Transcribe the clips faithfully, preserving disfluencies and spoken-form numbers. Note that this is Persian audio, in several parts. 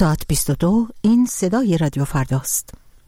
ساعت بیست و دو این صدای رادیو فرداست.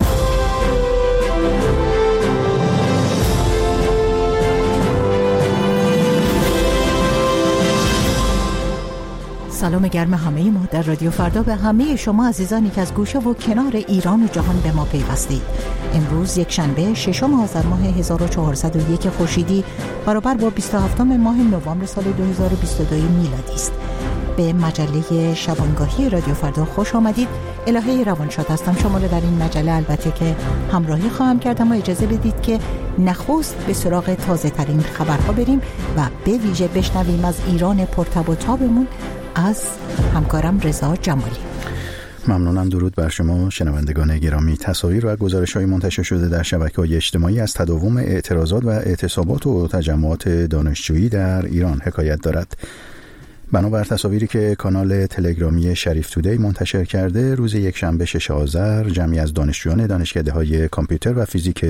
سلام گرم همه ما در رادیو فردا به همه شما عزیزانی که از گوشه و کنار ایران و جهان به ما پیوستید. امروز یک شنبه ششم آذر ماه هزار و چهارصد و یک خورشیدی برابر با بیست و هفتم ماه نوامبر سال دو هزار و بیست و دو میلادی است. به مجله شبانگاهی رادیو فردا خوش آمدید. الهه روانشاد هستم. شما رو در این مجله البته که همراهی خواهم کرد، اما اجازه بدید که نخست به سراغ تازه ترین خبرها بریم و به ویژه بشنویم از ایران پرتب و تابمون از همکارم رضا جمالی. ممنونم. درود بر شما شنوندگان گرامی. تصاویر و گزارش‌های منتشر شده در شبکه‌های اجتماعی از تداوم اعتراضات و اعتصابات و تجمعات دانشجویی در ایران حکایت دارد. بنابر تصاویری که کانال تلگرامی شریف تودی منتشر کرده، روز یکشنبه شش آذر جمعی از دانشجویان دانشکده‌های کامپیوتر و فیزیک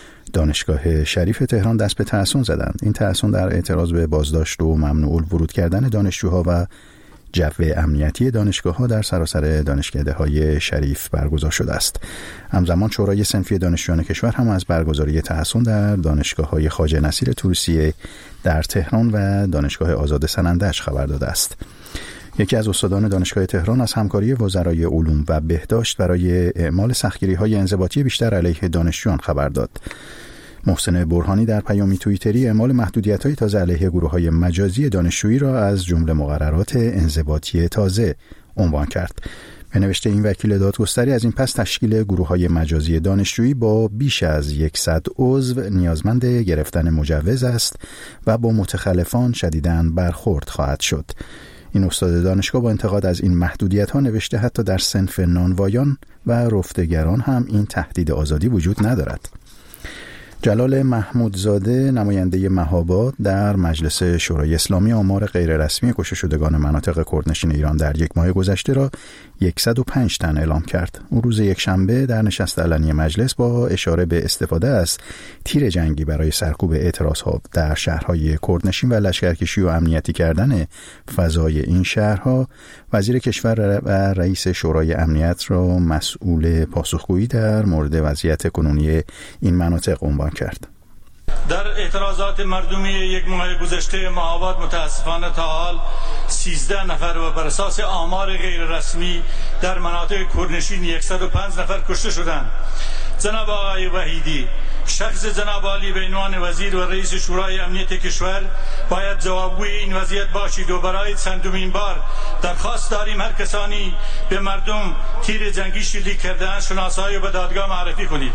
دانشگاه شریف تهران دست به تحصن زدند. این تحصن در اعتراض به بازداشت و ممنوع الورود کردن دانشجوها و جو امنیتی دانشگاه‌ها در سراسر دانشکده‌های شریف برگزار شده است. همزمان شورای صنفی دانشجویان کشور هم از برگزاری تحصن در دانشگاه‌های خواجه نصیر طوسی در تهران و دانشگاه آزاد سنندج خبر داده است. یکی از استادان دانشگاه تهران از همکاری وزرای علوم و بهداشت برای اعمال سختگیری‌های انضباطی بیشتر علیه دانشجویان خبر داد. محسن برهانی در پیامی توییتری اعمال محدودیت‌های تازه علیه گروه‌های مجازی دانشجویی را از جمله مقررات انضباطی تازه عنوان کرد. به نوشته این وکیل دادگستری، از این پس تشکیل گروه‌های مجازی دانشجویی با بیش از صد عضو نیازمند گرفتن مجوز است و با متخلفان شدیداً برخورد خواهد شد. این استاد دانشگاه با انتقاد از این محدودیت‌ها نوشته حتی در صنف نانوایان و رفتگران هم این تهدید آزادی وجود ندارد. جلال محمودزاده نماینده مهاباد در مجلس شورای اسلامی آمار غیررسمی کشته شدگان مناطق کردنشین ایران در یک ماه گذشته را صد و پنج تن اعلام کرد. او روز یکشنبه در نشست علنی مجلس با اشاره به استفاده از تیر جنگی برای سرکوب اعتراضها در شهرهای کردنشین و لشکرکشی و امنیتی کردن فضای این شهرها، وزیر کشور و رئیس شورای امنیت را مسئول پاسخگویی در مورد وضعیت کنونی این مناطق عنوان کرد. در اعتراضات مردمی یک ماه گذشته مهاباد متاسفانه تا حال سیزده نفر و بر اساس آمار غیر رسمی در مناطق کردنشین صد و پنج نفر کشته شدند. جناب آقای وحیدی، شخص جناب علی به عنوان وزیر و رئیس شورای امنیت کشور باید جوابگوی این وضعیت باشید و برای چندمین بار درخواست داریم هر کسانی به مردم تیر جنگی شلیک کرده‌اند شناسایی و به دادگاه معرفی کنید.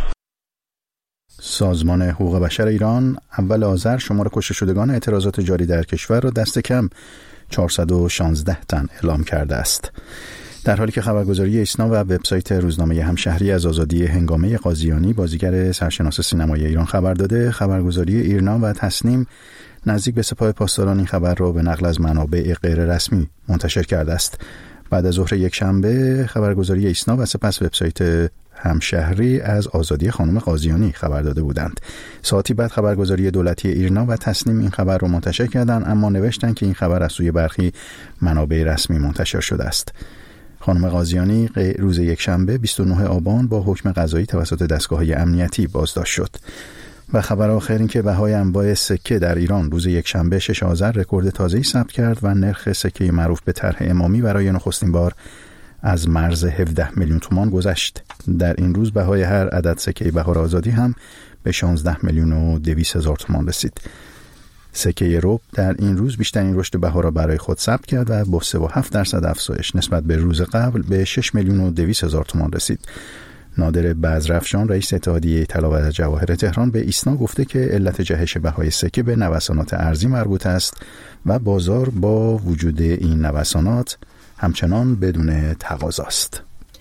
سازمان حقوق بشر ایران اول آذر شمار کشته شدگان اعتراضات جاری در کشور را دست کم چهارصد و شانزده تن اعلام کرده است. در حالی که خبرگزاری ایسنا و وبسایت روزنامه همشهری از آزادی هنگامه قاضیانی، بازیگر سرشناس سینمایی ایران، خبر داده، خبرگزاری ایرنا و تصنیم نزدیک به سپاه پاسداران این خبر را به نقل از منابع غیر رسمی منتشر کرده است. بعد از ظهر یک شنبه خبرگزاری ایسنا و سپس وبسایت همشهری از آزادی خانم قاضیانی خبر داده بودند. ساعتی بعد خبرگزاری دولتی ایرنا و تصنیم این خبر را منتشر کردند، اما نوشتند که این خبر از سوی برخی منابع رسمی منتشر شده است. خانم قاضیانی روز یکشنبه بیست و نه آبان با حکم قضایی توسط دستگاه‌های امنیتی بازداشت شد. و خبر آخر این که بهای انواع سکه در ایران روز یکشنبه شش آذر رکورد تازه‌ای ثبت کرد و نرخ سکه معروف به طرح امامی برای نخستین بار از مرز هفده میلیون تومان گذشت. در این روز بهای هر عدد سکه بهار آزادی هم به شانزده میلیون و دویست هزار تومان رسید. سکه ربع در این روز بیشترین رشد بها را برای خود ثبت کرد و با سه و هفت درصد افزایش نسبت به روز قبل به شش میلیون و دویست هزار تومان رسید. نادر بزرافشان رئیس اتحادیه طلا و جواهر تهران به ایسنا گفته که علت جهش بهای سکه به نوسانات ارزی مربوط است و بازار با وجود این نوسانات همچنان بدون تقاضاست.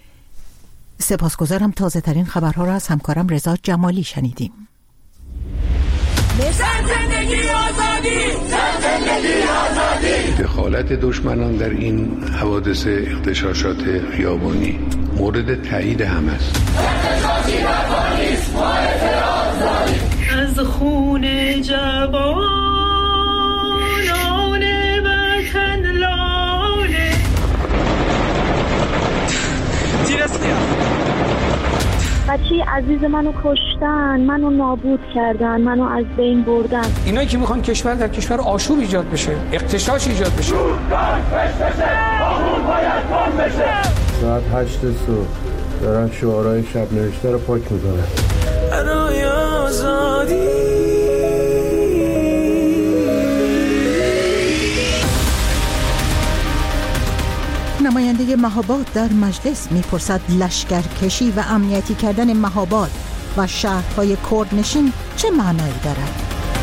سپاسگزارم. تازه ترین خبرها را از همکارم رضا جمالی شنیدیم. زندگی آزادی، زندگی آزادی. دخالت دشمنان در این حوادث اغتشاشات خیابانی مورد تایید هم است. از خون جوانان وطن لاله بچه عزیز منو کشتن، منو نابود کردن، منو از بین بردن. اینایی که میخوان کشور در کشور آشوب ایجاد بشه، اغتشاش ایجاد بشه. ساعت هشت صبح دارن شعارهای شب نوشته رو پاک میکنن. برای آزادی نماینده مهاباد در مجلس میپرسد لشکرکشی و امنیتی کردن مهاباد و شهرهای کردنشین چه معنایی دارد؟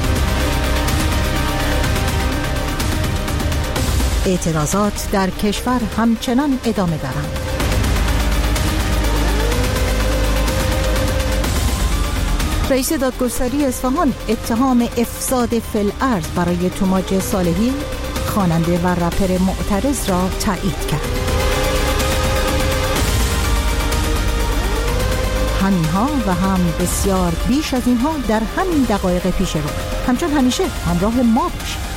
اعتراضات در کشور همچنان ادامه دارند. رئیس دادگستری اصفهان اتهام افساد فی‌الارض برای توماج صالحی، خواننده و رپر معترض، را تایید کرد. همینها و هم بسیار بیش از اینها در همین دقایق پیش رو. همچون همیشه همراه ما باشید.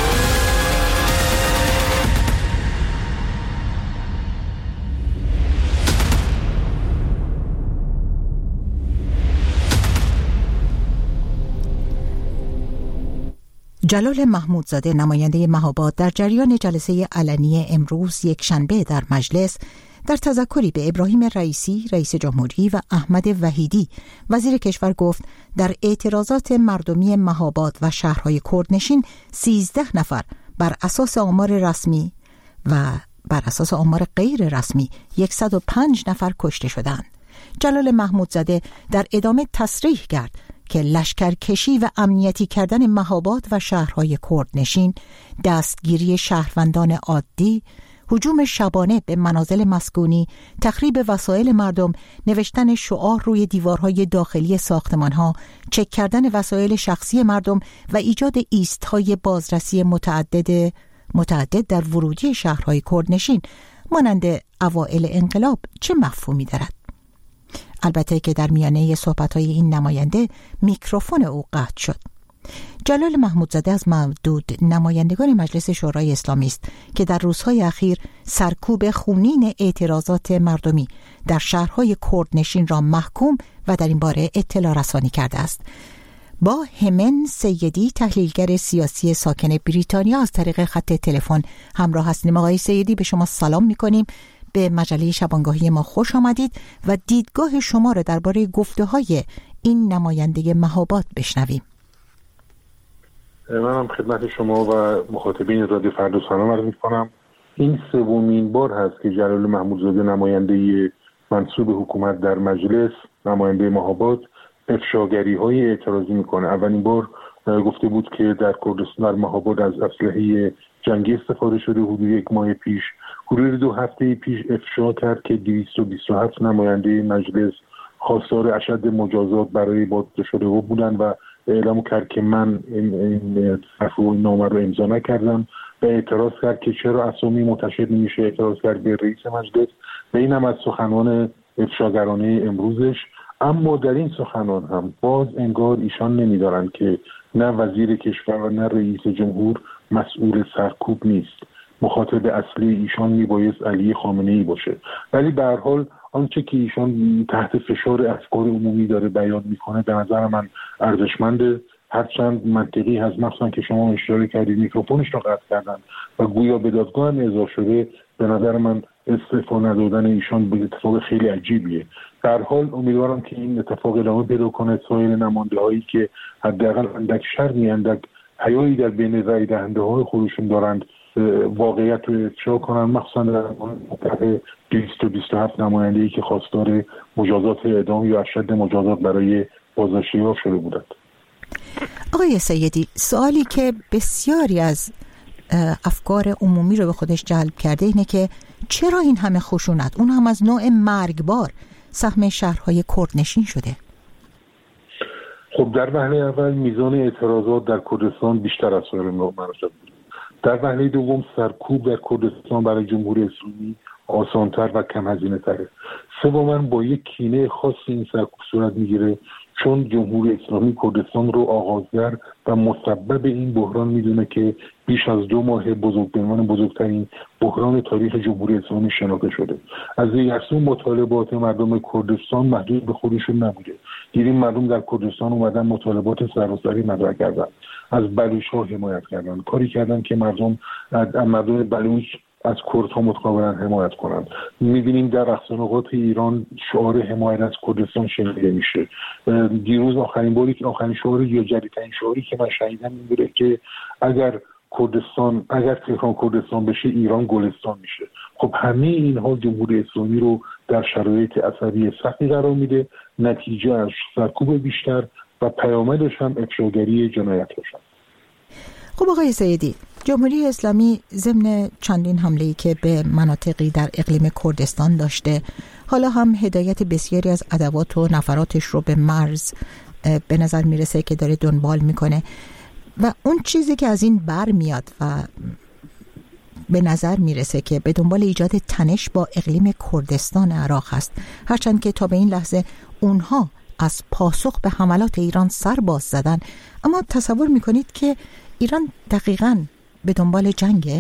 جلال محمودزاده نماینده مهاباد در جریان جلسه علنی امروز یکشنبه در مجلس در تذکری به ابراهیم رئیسی رئیس جمهوری و احمد وحیدی وزیر کشور گفت در اعتراضات مردمی مهاباد و شهرهای کردنشین سیزده نفر بر اساس آمار رسمی و بر اساس آمار غیر رسمی صد و پنج نفر کشته شدند. جلال محمودزاده در ادامه تصریح کرد که لشکرکشی و امنیتی کردن مهاباد و شهرهای کردنشین، دستگیری شهروندان عادی، هجوم شبانه به منازل مسکونی، تخریب وسایل مردم، نوشتن شعار روی دیوارهای داخلی ساختمانها، چک کردن وسایل شخصی مردم و ایجاد ایستهای بازرسی متعدد متعدد در ورودی شهرهای کردنشین مانند اوائل انقلاب چه مفهومی دارد؟ البته که در میانه صحبت‌های این نماینده میکروفون او قطع شد. جلال محمودزاده از معدود نمایندگان مجلس شورای اسلامی است که در روزهای اخیر سرکوب خونین اعتراضات مردمی در شهرهای کردنشین را محکوم و در این باره اطلاع رسانی کرده است. با همن سیدی تحلیلگر سیاسی ساکن بریتانیا از طریق خط تلفن همراه هستیم. آقای سیدی، به شما سلام می‌کنیم. به مجله شبانگاهی ما خوش آمدید و دیدگاه شما را درباره گفته‌های این نماینده مهاباد بشنویم. منم خدمت شما و مخاطبین رادیو فردا سلام عرض می‌کنم. این سومین بار هست که جلال محمودزاده نماینده منصوب حکومت در مجلس، نماینده مهاباد، افشاگری‌های اعتراضی می‌کنه. اولین بار گفته بود که در کردستان در مهاباد از اسلحه جنگی استفاده شده. حدود یک ماه پیش، حدود دو هفته پیش افشا کرد که دویست و بیست و هفت نماینده مجلس خواستار اشد مجازات برای بازداشت‌شدگان بودند و اعلام کرد که من این این صفحه نامه رو امضا نکردم و اعتراض کرد که چرا اسامی منتشر نمیشه. اعتراض کرد به رئیس مجلس و اینم از سخنان افشاگرانه امروزش. اما در این سخنان هم باز انگار ایشان نمیدارن که نه وزیر کشور و نه رئیس جمهور مسئول سرکوب نیست. مخاطب اصلی ایشان میبایست علی خامنه‌ای باشه. ولی به هر حال آنچه که ایشان تحت فشار افکار عمومی داره بیان میکنه به نظر من ارزشمنده، هرچند منطقی هست، مخصوصا که شما اشاره کردید میکروفونش رو قطع کردن و گویا به دادگاه هم اعزام شده. به نظر من استعفا ندادن ایشان به اتفاق خیلی عجیبیه. در حال امیدوارم که این اتفاق ادامه پیدا کنه. سایر نماینده هایی که حداقل اندک شرمی اندک حیایی در بین رای دهنده های خودشون دارند واقعیت رو افشا کنن، مخصوصا در مورد دویست و بیست و هفت نماینده‌ای که خواستار مجازات اعدام یا اشد مجازات برای بازداشتی‌ها شده بودند. آقای سیدی، سوالی که بسیاری از افکار عمومی رو به خودش جلب کرده اینه که چرا این همه خشونت، اون هم از نوع مرگبار، سهم شهرهای کردنشین شده؟ خب در وهله اول میزان اعتراضات در کردستان بیشتر از سایر مناطق بود. در وهله دوم سرکوب در کردستان برای جمهوری اسلامی آسانتر و کم هزینه تره. سوماً با یک کینه خاص این سرکوب صورت میگیره. چون جمهوری اسلامی کردستان رو آغازگر و مسبب این بحران میدونه که بیش از دو ماه بزرگ به عنوان بزرگترین بحران تاریخ جمهوری اسلامی شناخته شده. از یک سو مطالبات مردم کردستان محدود به خودشون نبوده. دیدیم مردم در کردستان اومدن مطالبات سراسری مطرح کردن، از بلوچ‌ها حمایت کردن، کاری کردن که مردم از مردم بلوچ از کردها متقابلا حمایت کنند. می‌بینیم در اقصانقاط ایران شعار حمایت از کردستان شنیده میشه. دیروز آخرین باری که آخرین شعار یا جدیدترین شعاری که من شنیدم این بوده که اگر کردستان اگر تهران کردستان بشه ایران گلستان میشه. خب همه اینها جمهوری اسلامی رو در شرایط عصبی سختی قرار میده، نتیجه از سرکوب بیشتر و پیامدش هم افشاگری جنایت‌هاش. خب آقای سیدی، جمهوری اسلامی ضمن چندین حمله‌ای که به مناطقی در اقلیم کردستان داشته، حالا هم هدایت بسیاری از ادوات و نفراتش رو به مرز به نظر میرسه که داره دنبال میکنه و اون چیزی که از این بر میاد و به نظر میرسه که به دنبال ایجاد تنش با اقلیم کردستان عراق هست، هرچند که تا به این لحظه اونها از پاسخ به حملات ایران سر باز زدن. اما تصور میکنید که ایران دقیقاً به دنبال جنگه؟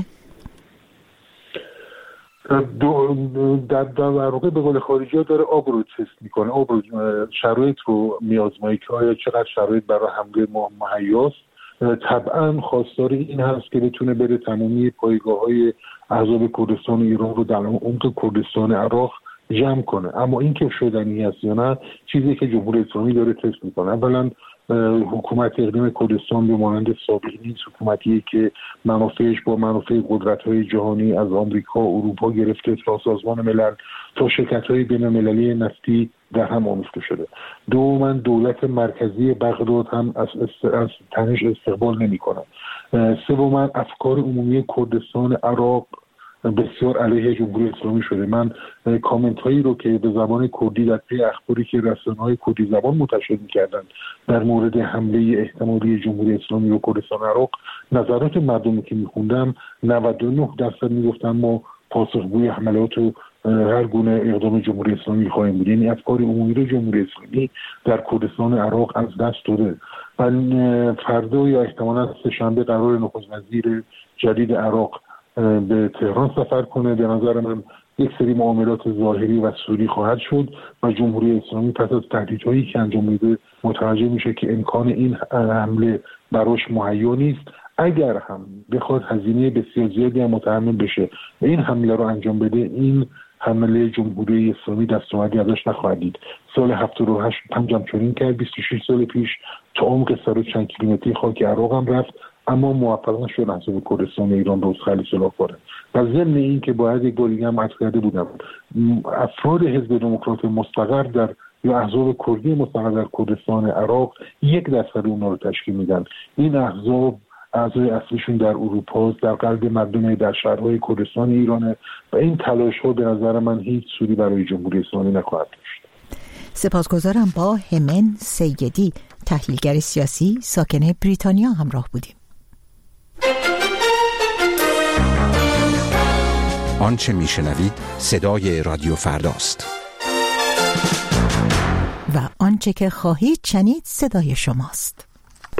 در در واقع به قول خارجی ها داره آب رو تست میکنه، آب رو شرایط رو میازمایی که آیا چقدر شرایط برای حمله مهیاست. طبعا خواستار این هست که بتونه بره تمامی پایگاه های احزاب کردستان ایران رو در عمق کردستان عراق جمع کنه. اما این که شدنی است یا نه چیزی که جمهوری اسلامی داره تست میکنه. اولا حکومت اقلیم کردستان به مانند سابق نیست، حکومتیه که منافعش با منافع قدرت‌های جهانی از آمریکا، اروپا گرفته تا سازمان ملل تا شرکت‌های بین‌المللی نفتی در هم آمیخته شده. دوما دولت مرکزی بغداد هم از, است... از تنش استقبال نمی‌کنه. سوما افکار عمومی کردستان عراق بسیار علیه جمهوری اسلامی شده. من کامنت هایی رو که به زبان کردی در پی اخباری که رسانه‌های کردی زبان منتشر می‌کردن در مورد حمله احتمالی جمهوری اسلامی به کردستان عراق، نظرات مردمی که می‌خوندم نود و نه درصد میگفتن ما پاسخگوی حملات و هر گونه اقدام جمهوری اسلامی خواهیم بود. یعنی افکار عمومی رو جمهوری اسلامی در کردستان عراق از دست داده. و فردا یا احتمالاً سه‌شنبه قرار نخست وزیر جدید عراق به تهران سفر کنه. به نظر من یک سری معاملات ظاهری و سوری خواهد شد و جمهوری اسلامی پس از تهدیدهایی که انجام میده متوجه میشه که امکان این حمله براش مهیا نیست. اگر هم بخواد هزینه بسیار زیادی هم متحمل بشه و این حمله رو انجام بده، این حمله جمهوری اسلامی دستاوردی ازش نخواهد دید. سال هفتاد و هشت هم جمع‌چنین کرد، بیست و شش سال پیش تا عمق صد و چند کیلومتری خاک عراق هم رفت، اما موفق نشد احزاب کردستان ایران رو خلیج سلاح کنه. و ضمن این که باید یک بار دیگه هم عرض کرده بودم، افراد حزب دموکرات مستقر در یا احزاب کردی مستقر در کردستان عراق یک درصد اونها رو تشکیل میدن. این احزاب اعضای اصلیشون در اروپا، در قلب مردم در شهرهای کردستان ایرانه و این تلاش ها به نظر من هیچ سودی برای جمهوری اسلامی نخواهد داشت. سپاسگزارم. با همن سیدی، تحلیلگر سیاسی ساکن بریتانیا همراه بودیم. آنچه میشنوید صدای رادیو فرداست و آنچه که خواهید شنید صدای شماست.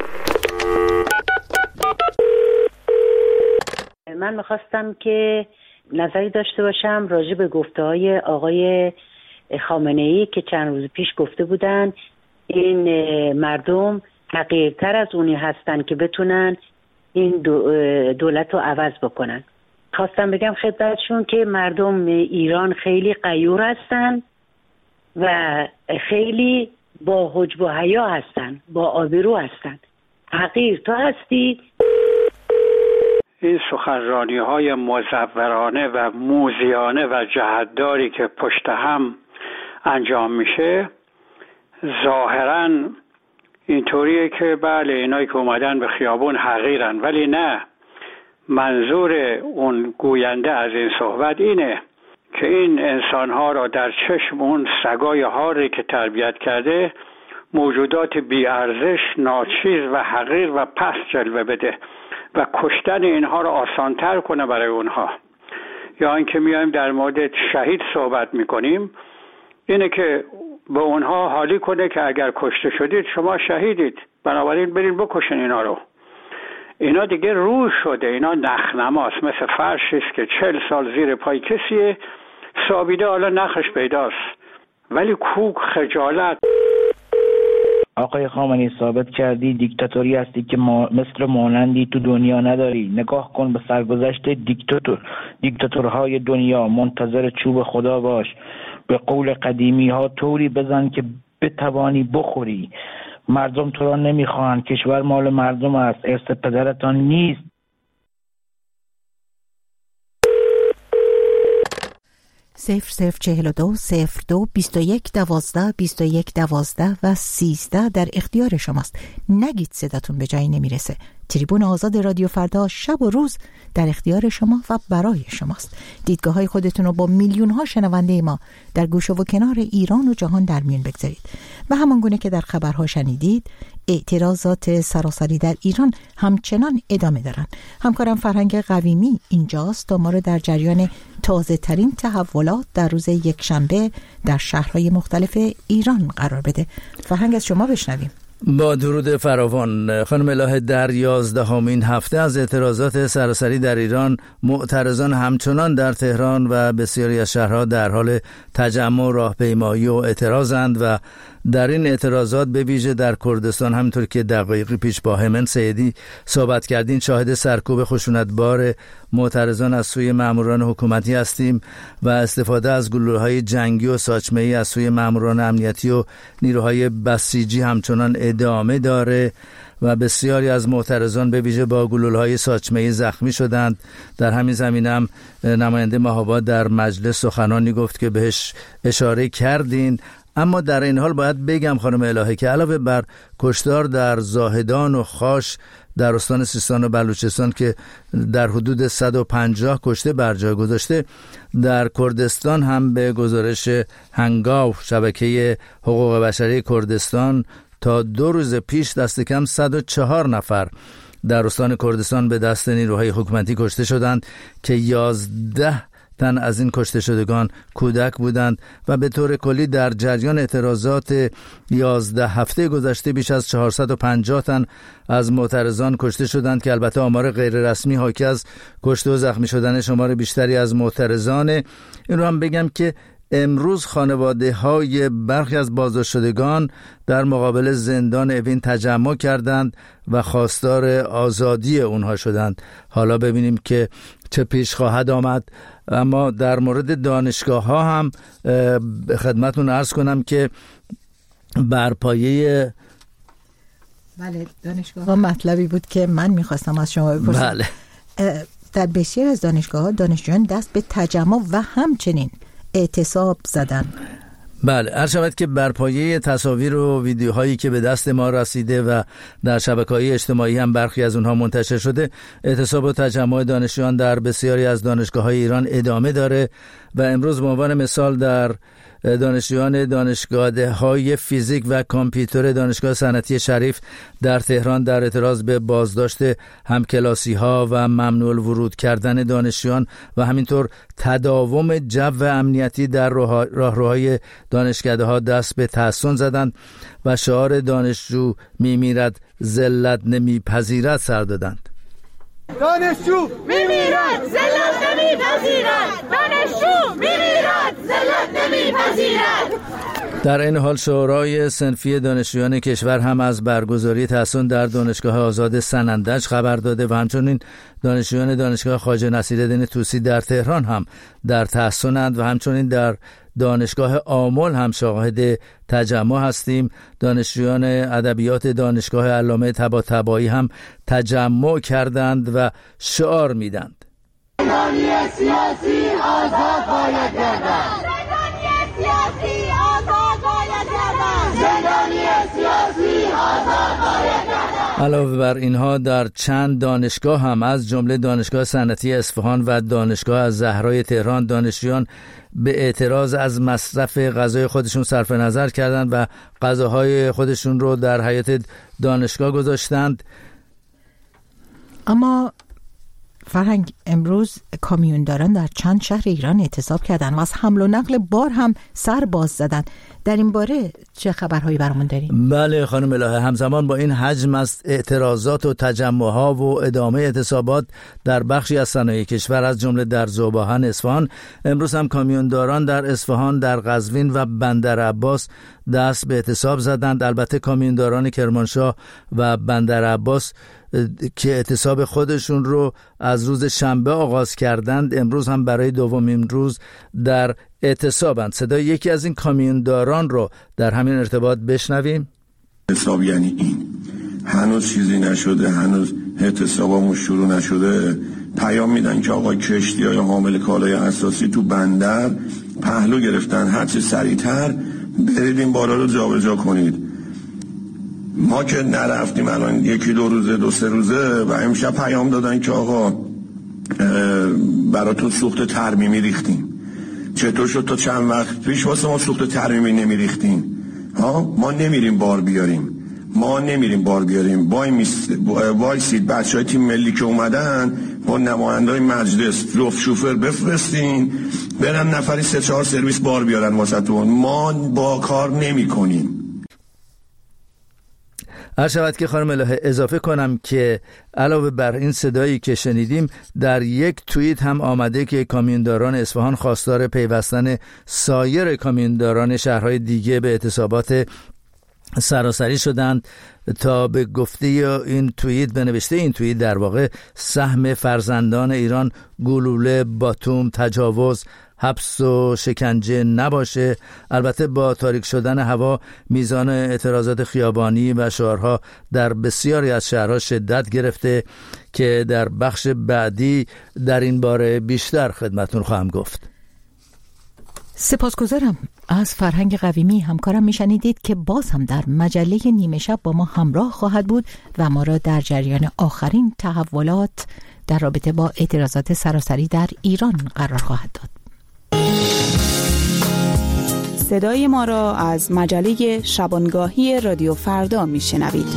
من میخواستم که نظری داشته باشم راجع به گفته‌های آقای خامنه‌ای که چند روز پیش گفته بودن این مردم حقیرتر از اونی هستن که بتونن این دولت رو عوض بکنن. خواستم بگم خدمتشون که مردم ایران خیلی غیور هستن و خیلی با حجب و حیا هستن، با آبرو هستن. حقیر تو هستی؟ این سخنرانی های مزورانه و موذیانه و جهتداری که پشت هم انجام میشه ظاهراً اینطوریه که بله اینایی که اومدن به خیابون حقیرن، ولی نه، منظور اون گوینده از این صحبت اینه که این انسانها را در چشم اون سگای هاری که تربیت کرده موجودات بی‌ارزش، ناچیز و حقیر و پست جلوه بده و کشتن اینها را آسانتر کنه برای اونها. یا اینکه میایم در مورد شهید صحبت میکنیم، اینه که به اونها حالی کنه که اگر کشته شدید شما شهیدید، بنابراین برین بکشن اینا رو. اینا دیگه روح شده، اینا نخنماست، مثل فرشی است که چل سال زیر پای کسیه سابیده، حالا نخش پیداست، ولی کوک خجالت. آقای خامنه‌ای ثابت کردی دیکتاتوری هستی که ما مثل مانندی تو دنیا نداری. نگاه کن به سرگذشت دیکتاتور دیکتاتورهای دنیا، منتظر چوب خدا باش. به قول قدیمی ها طوری بزن که بتوانی بخوری. مردم تو را نمیخواهند، کشور مال مردم است، ارث پدرتان نیست. صفر صفر چهل و دو صفر دو بیست و یک دوازده بیست و یک دوازده و سیزده در اختیار شماست. نگید صداتون به جایی نمیرسه. تریبون آزاد رادیو فردا شب و روز در اختیار شما و برای شماست. دیدگاه های خودتون رو با میلیون ها شنونده ما در گوشه و کنار ایران و جهان در میون بگذارید. و همان گونه که در خبرها شنیدید، اعتراضات سراسری در ایران همچنان ادامه دارن. همکارم فرهنگ قویمی اینجاست تا ما رو در جریان تازه ترین تحولات در روز یکشنبه در شهرهای مختلف ایران قرار بده. فرهنگ از شما بشنویم. با درود فراوان. خانم الهه، در یازدهمین هفته از اعتراضات سراسری در ایران، معترضان همچنان در تهران و بسیاری از شهرها در حال تجمع، راهپیمایی و اعتراضند و در این اعتراضات به ویژه در کردستان، همونطور که دقایقی پیش با همن سیدی صحبت کردین، شاهد سرکوب خشونتبار معترضان از سوی ماموران حکومتی هستیم و استفاده از گلوله‌های جنگی و ساچمه‌ای از سوی ماموران امنیتی و نیروهای بسیجی همچنان ادامه داره و بسیاری از معترضان به ویژه با گلوله‌های ساچمه‌ای زخمی شدند. در همین زمینه هم نماینده ماهاباد در مجلس سخنانی گفت که بهش اشاره کردین. اما در این حال باید بگم خانم الهه که علاوه بر کشتار در زاهدان و خاش در استان سیستان و بلوچستان که در حدود صد و پنجاه کشته بر جای گذاشته، در کردستان هم به گزارش هنگاو شبکه حقوق بشری کردستان تا دو روز پیش دست کم صد و چهار نفر در استان کردستان به دست نیروهای حکومتی کشته شدند که یازده تن از این کشته شدگان کودک بودند و به طور کلی در جریان اعتراضات یازده هفته گذشته بیش از چهارصد و پنجاه تن از معترضان کشته شدند که البته آمار غیر رسمی حاکی از کشته و زخمی شدن شمار بیشتری از معترضان. این رو هم بگم که امروز خانواده های برخی از بازداشت شدگان در مقابل زندان اوین تجمع کردند و خواستار آزادی اونها شدند. حالا ببینیم که چه پیش خواهد آمد. اما در مورد دانشگاه ها هم خدمتون عرض کنم که برپایه بله دانشگاه ها مطلبی بود که من میخواستم از شما بپرسم. بله. در بسیار از دانشگاه ها دانشجویان دست به تجمع و همچنین اعتصاب زدن. بله، هر شود که بر پایه تصاویر و ویدیوهایی که به دست ما رسیده و در شبکه‌های اجتماعی هم برخی از اونها منتشر شده، اعتصاب و تجمع دانشجویان در بسیاری از دانشگاه‌های ایران ادامه داره و امروز به عنوان مثال در دانشجویان دانشگاه‌های فیزیک و کامپیوتر دانشگاه صنعتی شریف در تهران در اعتراض به بازداشت همکلاسی‌ها و ممنوع الورود کردن دانشجویان و همینطور تداوم جو امنیتی در راهروهای دانشکده‌ها دست به تحصن زدند و شعار دانشجو میمیرد ذلت نمیپذیرد سر دادند. دانشجو میمیرد ذلت نمیپذیرد، دانشجو میمیرد ذلت نمیپذیرد. در این حال شورای صنفی دانشجویان کشور هم از برگزاری تحصن در دانشگاه آزاد سنندج خبر داده و همچنین دانشجویان دانشگاه خواجه نصیرالدین طوسی در تهران هم در تحصنند و همچنین در دانشگاه آمل هم شاهد تجمع هستیم. دانشجویان ادبیات دانشگاه علامه طباطبایی هم تجمع کردند و شعار میدند: زندانی سیاسی آزاد باید گردد، زندانی سیاسی آزاد باید گردد، زندانی سیاسی آزاد باید گردد. علاوه بر اینها در چند دانشگاه هم از جمله دانشگاه صنعتی اصفهان و دانشگاه الزهرای تهران دانشجویان به اعتراض از مصرف غذای خودشون صرف نظر کردند و غذاهای خودشون رو در حیاط دانشگاه گذاشتند. اما فرهنگ، امروز کامیونداران در چند شهر ایران اعتصاب کردن و از حمل و نقل بار هم سر باز زدن. در این باره چه خبرهایی برامون داریم؟ بله خانم الهه، همزمان با این حجم از اعتراضات و تجمع‌ها و ادامه اعتصابات در بخشی از صنایع کشور از جمله در ذوباهن اصفهان، امروز هم کامیونداران در اصفهان، در قزوین و بندرعباس دست به اعتصاب زدند. البته کامیونداران کرمانشاه و بندرعباس که اعتصاب خودشون رو از روز شنبه آغاز کردند، امروز هم برای دومین روز در اعتصابند. صدای یکی از این کامیونداران رو در همین ارتباط بشنویم. اعتصاب یعنی این، هنوز چیزی نشده، هنوز اعتصابمون شروع نشده. پیام میدن که آقا کشتی‌های حامل کالای اساسی تو بندر پهلو گرفتن، هر چه سریعتر برید این بارا رو جابجا کنید. ما که نرفتیم الان یکی دو روزه دو سه روزه و امشب پیام دادن که آقا براتون سوخت ترمیمی ریختیم. چطور شد تا چند وقت پیش واسه ما سوخت ترمیمی نمیریختیم؟ ها ما نمیریم بار بیاریم، ما نمیریم بار بیاریم. وایسید بچهای تیم ملی که اومدن با نمایندای مجلس جفت شوفر بفرستین برن نفری سه چهار سرویس بار بیارن واسهتون. ما با کار نمی کنیم. هر شود که خانم الهه اضافه کنم که علاوه بر این صدایی که شنیدیم، در یک توییت هم آمده که کامیونداران اصفهان خواستار پیوستن سایر کامیونداران شهرهای دیگه به اعتصابات سراسری شدند تا به گفته این توییت، به نوشته این توییت در واقع سهم فرزندان ایران گلوله، باتوم، تجاوز، حبس و شکنجه نباشه. البته با تاریک شدن هوا میزان اعتراضات خیابانی و شعارها در بسیاری از شهرها شدت گرفته که در بخش بعدی در این باره بیشتر خدمتون خواهم گفت. سپاسگزارم از فرهنگ قویمی همکارم. میشنیدید که باز هم در مجله نیمه شب با ما همراه خواهد بود و ما را در جریان آخرین تحولات در رابطه با اعتراضات سراسری در ایران قرار خواهد داد. صدای ما را از مجله شبانگاهی رادیو فردا میشنوید.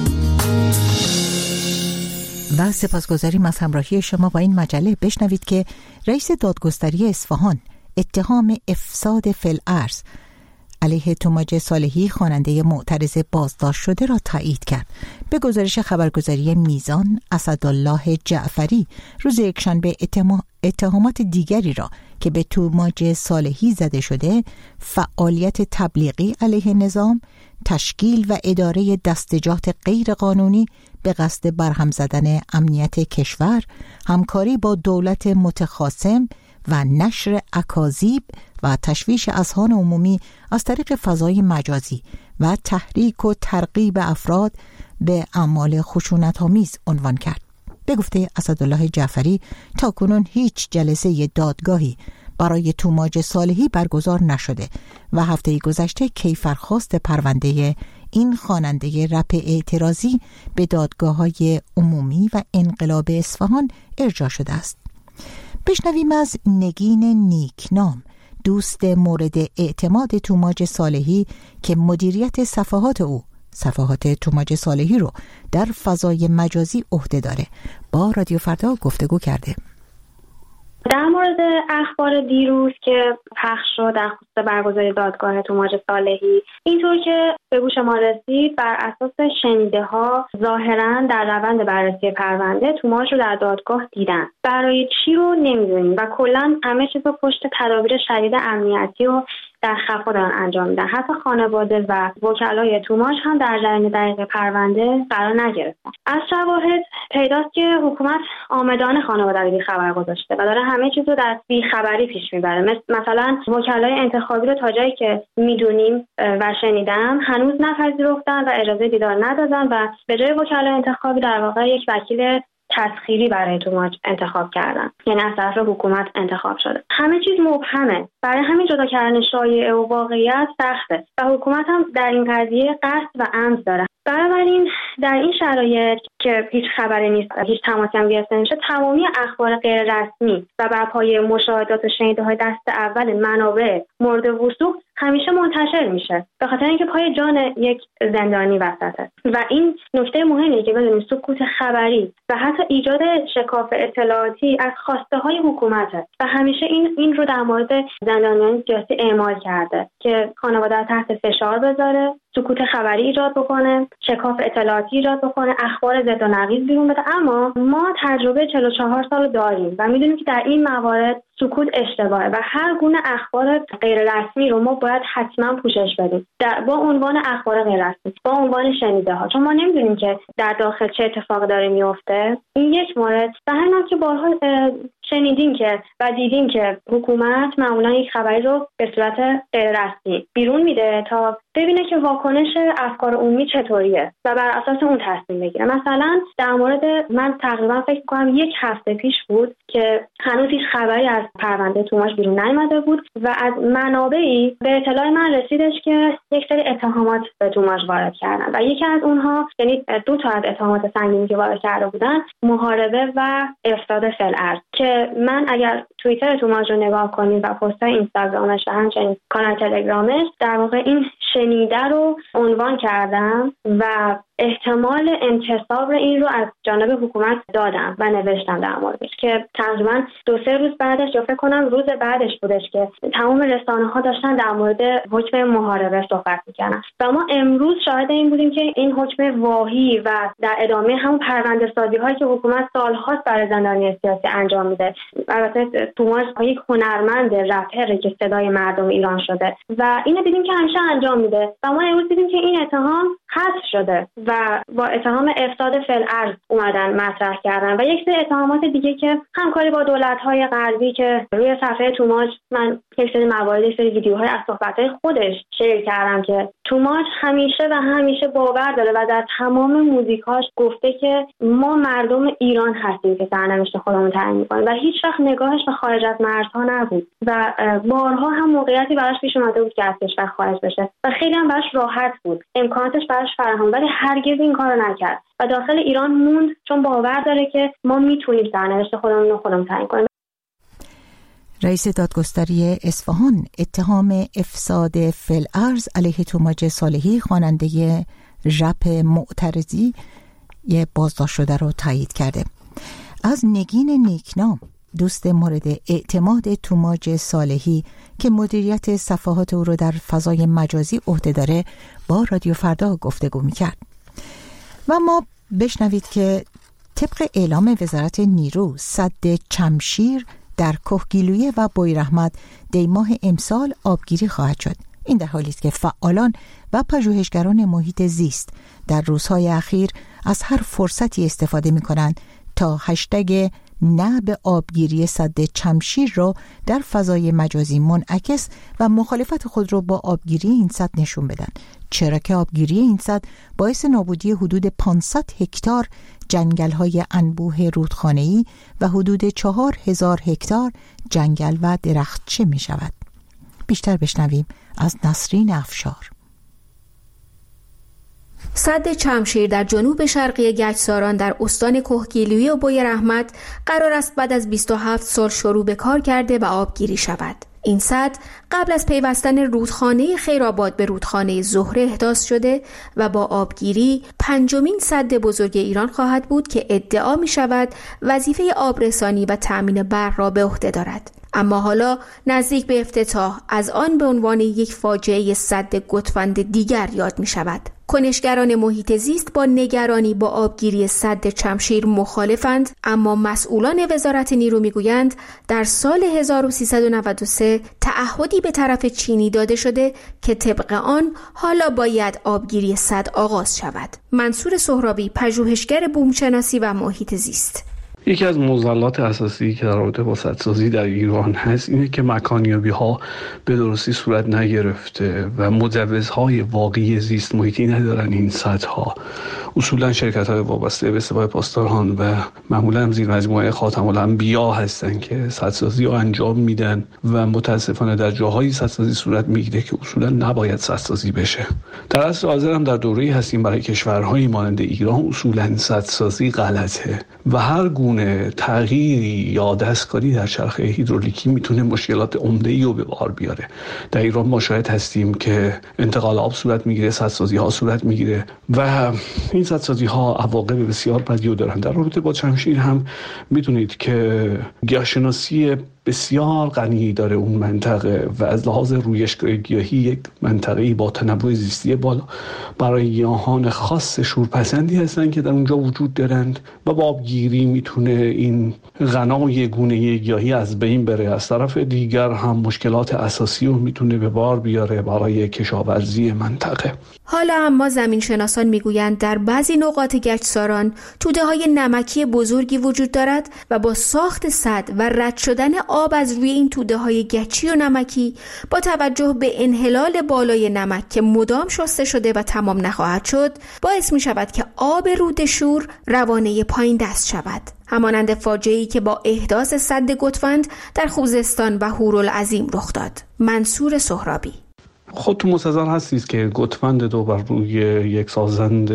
و سپاسگزاریم از همراهی شما با این مجله. بشنوید که رئیس دادگستری اصفهان اتهام افساد فی‌الارض علیه توماج صالحی خواننده معترض بازداشت شده را تایید کرد. به گزارش خبرگزاری میزان، اسدالله جعفری روز یکشنبه اتهامات دیگری را که به توماج صالحی زده شده، فعالیت تبلیغی علیه نظام، تشکیل و اداره دستجات غیر قانونی به قصد برهم زدن امنیت کشور، همکاری با دولت متخاصم و نشر اکاذیب و تشویش اذهان عمومی از طریق فضای مجازی و تحریک و ترغیب افراد به اعمال خشونت‌آمیز عنوان کرد. به گفته اسدالله جعفری تاکنون هیچ جلسه دادگاهی برای توماج صالحی برگزار نشده و هفته گذشته کیفرخواست پرونده این خواننده رپ اعتراضی به دادگاه‌های عمومی و انقلاب اصفهان ارجاع شده است. بشنویم از نگین نیکنام، دوست مورد اعتماد توماج صالحی که مدیریت صفحات او صفحات توماج صالحی رو در فضای مجازی عهده داره، با رادیو فردا گفتگو کرده. در مورد اخبار دیروز که پخش شد در خصوص برگزاری دادگاه توماج صالحی، اینطور که به گوش ما رسید بر اساس شنیده ها ظاهرا در روند بررسی پرونده توماج رو در دادگاه دیدن. برای چی رو نمیدونیم و کلا همه چیز رو پشت تدابیر شدید امنیتی و در خفا دارن انجام میدن. حتی خانواده و وکلای توماج هم در جریان دقیق پرونده قرار نگرفتن. از شواهد پیداست که حکومت عامدانه خانواده رو بی‌خبر گذاشته و داره همه چیز رو در بی‌خبری پیش میبره. مثل مثلا وکلای انتخابی رو تا جایی که میدونیم و شنیدم هنوز نپذیرفتن و اجازه دیدار ندادن و به جای وکلای انتخابی در واقع یک وکیل تسخیری برای توماج انتخاب کردن، یعنی از طرف حکومت انتخاب شده. همه چیز مبهمه، برای همین جدا کردن شایعه و واقعیت سخته و حکومت هم در این قضیه قصد و عمد داره. بنابراین در این شرایط که هیچ خبری نیست، هیچ تماسی هم گرفته نمیشه، تمامی اخبار غیر رسمی و بر پایه مشاهدات و شنیده‌های دست اول منابع مورد وثوق همیشه منتشر میشه، به خاطر اینکه پای جان یک زندانی وسطه. و این نکته مهمیه که بدونید سکوت خبری و حتی ایجاد شکاف اطلاعاتی از خواسته های حکومته و همیشه این این رو در مورد زندانیان سیاسی اعمال کرده که خانواده رو تحت فشار بذاره، سکوت خبری ایجاد بکنه، شکاف اطلاعاتی ایجاد بکنه، اخبار ضد و نقیض بیرون بده. اما ما تجربه چهل و چهار سال داریم و میدونیم که در این موارد سکوت اشتباهه و هر گونه اخبار غیر رسمی رو ما باید حتما پوشش بدیم با عنوان اخبار غیر رسمی، با عنوان شنیده ها، چون ما نمیدونیم که در داخل چه اتفاقی داره میفته. این یک مورد. و همین که بارها شنیدیم که و دیدیم که حکومت معمولا یک خبری رو به صورت غیر رسمی بیرون میده تا ببینه که واکنش افکار عمومی چطوریه و بر اساس اون تصمیم بگیره. مثلا در مورد من تقریبا فکر کنم یک هفته پیش بود که هنوز هیچ خبری از پرونده توماش بیرون نیامده بود و از منابعی به اطلاع من رسیدش که یک سری اتهامات به توماش وارد کردن و یکی از اونها، یعنی دو تا از اتهامات سنگینی که وارد کرده بودن، محاربه و افساد فی‌الارض، که من اگر توییتر توماش رو نگاه کنید و پست‌های اینستاگرامش و همچنین کانال تلگرامش، در واقع این شنیده رو عنوان کردم و احتمال انتصاب این رو از جانب حکومت دادم و نوشتم در موردش که تقریبا دو سه روز بعدش یا فکر کنم روز بعدش بودش که تمام رسانه‌ها داشتن در مورد حکم محاربه صحبت می‌کردن و ما امروز شاهد این بودیم که این حکم واهی و در ادامه همون پرونده سازی‌هایی که حکومت سال‌هاست برای زندانی سیاسی انجام میده. البته توماش یک هنرمند رپر که صدای مردم ایران شده و اینو دیدیم که همیشه انجام میده و ما امروز دیدیم که این اتهام حذف شده و با اتهام افساد فی‌الارض اومدن مطرح کردن و یک سری اتهامات دیگه که همکاری با دولت‌های غربی که روی صفحه توماش من یک سری موارد، یک سری ویدیوهای از صحبت‌های خودش شیر کردم که توماش همیشه و همیشه باور داره و در تمام موزیکاش گفته که ما مردم ایران هستیم که سرنوشت خودمون تعیین می‌کنیم و هیچ وقت نگاهش به خارج از مرزها نبود و بارها هم موقعیتی براش پیش اومده بود که از کشور خارج بشه و خیلی هم براش راحت بود، امکاناتش براش فراهم، ولی هرگز این کارو نکرد و داخل ایران موند چون باور داره که ما میتونیم سرنوشت خودمون رو خودمون تعیین کنیم. رئیس دادگستری اصفهان اتهام افساد فی‌الارض علیه توماج صالحی خواننده ژاپ معترضی یه بازداشت شده رو تایید کرده. از نگین نیکنام، دوست مورد اعتماد توماج صالحی که مدیریت صفحات او رو در فضای مجازی عهده داره، با رادیو فردا گفتگو می‌کرد. و ما بشنوید که طبق اعلام وزارت نیرو، سد چمشیر در کهگیلویه و بویراحمد دی ماه امسال آبگیری خواهد شد. این در حالی است که فعالان و پژوهشگران محیط زیست در روزهای اخیر از هر فرصتی استفاده می‌کنند تا هشتگ نه به آبگیری سد چمشیر را در فضای مجازی منعکس و مخالفت خود را با آبگیری این سد نشون بدن، چرا که آبگیری این سد باعث نابودی حدود پانصد هکتار جنگل‌های انبوه رودخانه‌ای و حدود چهار هزار هکتار جنگل و درختچه می شود. بیشتر بشنویم از نسرین افشار. سد چمشیر در جنوب شرقی گچساران در استان کهگیلویی و بویراحمد قرار است بعد از بیست و هفت سال شروع به کار کرده و آبگیری شود. این سد قبل از پیوستن رودخانه خیرآباد به رودخانه زهره احداث شده و با آبگیری پنجمین سد بزرگ ایران خواهد بود که ادعا می شود وظیفه آبرسانی و تأمین برق را به عهده دارد. اما حالا نزدیک به افتتاح از آن به عنوان یک فاجعه سد گوسفند دیگر یاد می شود. کنشگران محیط زیست با نگرانی با آبگیری سد چمشیر مخالفند، اما مسئولان وزارت نیرو میگویند در سال هزار و سیصد و نود و سه تعهدی به طرف چینی داده شده که طبق آن حالا باید آبگیری سد آغاز شود. منصور سهرابی، پژوهشگر بومشناسی و محیط زیست: یکی از معضلات اساسی که در رابطه با سدسازی در ایران هست اینه که مکانیابی‌ها به درستی صورت نگرفته و مجوزهای واقعی زیست محیطی ندارن این سدها. اصولا شرکت‌های وابسته به سپاه پاسداران و معمولا زیر مجموعه خاتم الانبیا هستن که سدسازی رو انجام میدن و متاسفانه در جاهایی سدسازی صورت میگیره که اصولا نباید سدسازی بشه. در اصل حاضر هم در دوره‌ای هستیم برای کشورهای مانند ایران اصولا سدسازی غلطه و هر گونه تغییری یا دستکاری در چرخه هیدرولیکی میتونه مشکلات عمده‌ای رو به بار بیاره. در ایران ما شاهد هستیم که انتقال آب صورت میگیره، سدسازی‌ها صورت میگیره و این سدسازی‌ها عواقب بسیار بدی دارن. در رابطه با شمشیر هم میدونید که گیاهشناسی بسیار غنی داره اون منطقه و از لحاظ رویشگاه گیاهی یک منطقه‌ای با تنوع زیستی بالا برای گیاهان خاص شورپسندی هستن که در اونجا وجود دارند و با آبگیری میتونه این غنای گونه گیاهی از بین بره. از طرف دیگر هم مشکلات اساسی رو میتونه به بار بیاره برای کشاورزی منطقه. حالا اما زمین شناسان میگویند در بعضی نقاط گچساران توده های نمکی بزرگی وجود دارد و با ساخت سد و رد شدن آب از روی این توده های گچی و نمکی با توجه به انحلال بالای نمک که مدام شسته شده و تمام نخواهد شد باعث می شود که آب رود شور روانه پایین دست شود، همانند فاجعه‌ای که با احداث سد گتوند در خوزستان و هورالعظیم رخ داد. منصور سهرابی: خودتون مستظر هستید که گتوند دو بر روی یک سازند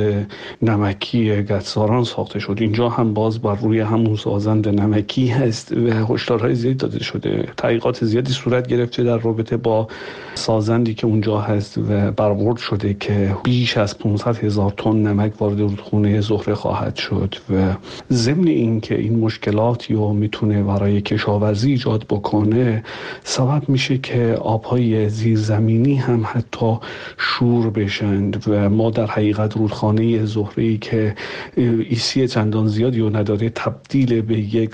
نمکی گچساران ساخته شد. اینجا هم باز بر روی همون سازند نمکی هست و هشدارهای زیادی داده شده. تحقیقات زیادی صورت گرفته در رابطه با سازندی که اونجا هست و برآورد شده که بیش از پانصد هزار تن نمک وارد رودخونه زهره خواهد شد و ضمن این که این مشکلاتی رو میتونه برای کشاورزی ایجاد بکنه، سبب میشه که آبهای زیرزمینی هم حتی شور بشند و ما در حقیقت رودخانه زهره‌ای که ایسی چندان زیادی رو نداره تبدیل به یک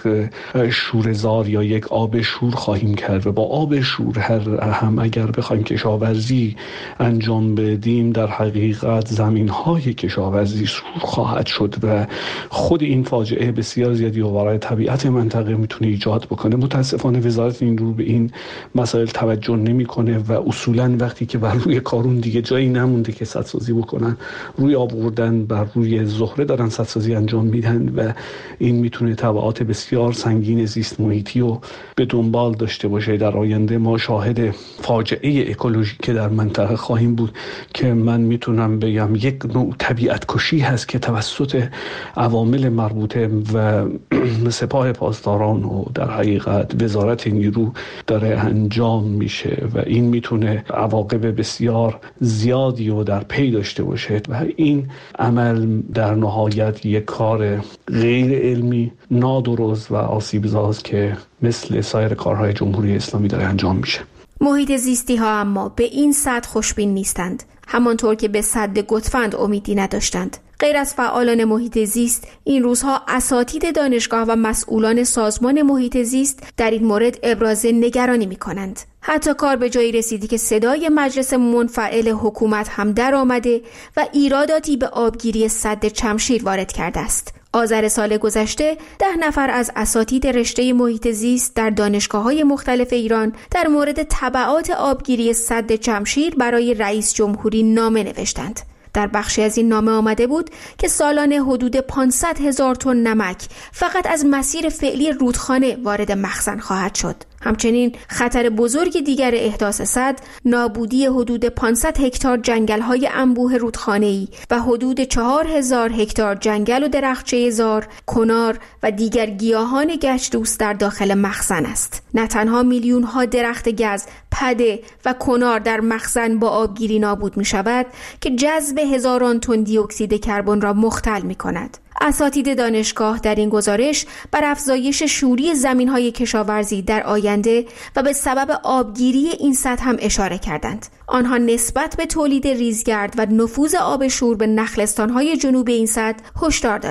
شورزار یا یک آب شور خواهیم کرد و با آب شور هر هم اگر بخوایم کشاورزی انجام بدیم در حقیقت زمین‌های کشاورزی شور خواهد شد و خود این فاجعه بسیار زیادی رو برای طبیعت منطقه میتونه ایجاد بکنه. متاسفانه وزارت این رو به این مسائل توجه نمی‌کنه و اصولاً وقتی که بر روی کارون دیگه جایی نمونده که سدسازی بکنن، روی آوردن بر روی زهره دارن سدسازی انجام میدن و این میتونه تبعات بسیار سنگین زیست محیطی رو به دنبال داشته باشه. در آینده ما شاهد فاجعه اکولوژیکی در منطقه خواهیم بود که من میتونم بگم یک نوع طبیعت کشی هست که توسط عوامل مربوطه و سپاه پاسداران و در حقیقت وزارت نیرو داره انجام میشه و این میتونه عواقب بسیار زیادی رو در پی داشته باشه و این عمل در نهایت یک کار غیر علمی، نادرست و آسیبزاست که مثل سایر کارهای جمهوری اسلامی داره انجام میشه. محیط زیستی ها اما به این سد خوشبین نیستند، همانطور که به سد گتوند امیدی نداشتند. غیر از فعالان محیط زیست، این روزها اساتید دانشگاه و مسئولان سازمان محیط زیست در این مورد ابراز نگرانی می کنند. حتی کار به جایی رسیدی که صدای مجلس منفعل حکومت هم در آمده و ایراداتی به آبگیری سد چمشیر وارد کرده است. آذر سال گذشته ده نفر از اساتید رشته محیط زیست در دانشگاه‌های مختلف ایران در مورد تبعات آبگیری سد چمشیر برای رئیس جمهوری نامه نوشتند. در بخشی از این نامه آمده بود که سالانه حدود پانصد هزار تن نمک فقط از مسیر فعلی رودخانه وارد مخزن خواهد شد. همچنین خطر بزرگ دیگر احداث سد، نابودی حدود پانصد هکتار جنگل‌های انبوه رودخانه‌ای و حدود چهار هزار هکتار جنگل و درختچه زار، کنار و دیگر گیاهان گچدوست در داخل مخزن است. نه تنها میلیون‌ها درخت گز، پده و کنار در مخزن با آبگیری نابود می‌شود که جذب هزاران تن دی اکسید کربن را مختل می‌کند. اساتید دانشگاه در این گزارش بر افزایش شوری زمین‌های کشاورزی در آینده و به سبب آبگیری این سد هم اشاره کردند. آنها نسبت به تولید ریزگرد و نفوذ آب شور به نخلستان‌های جنوب این سد هشدار دادند.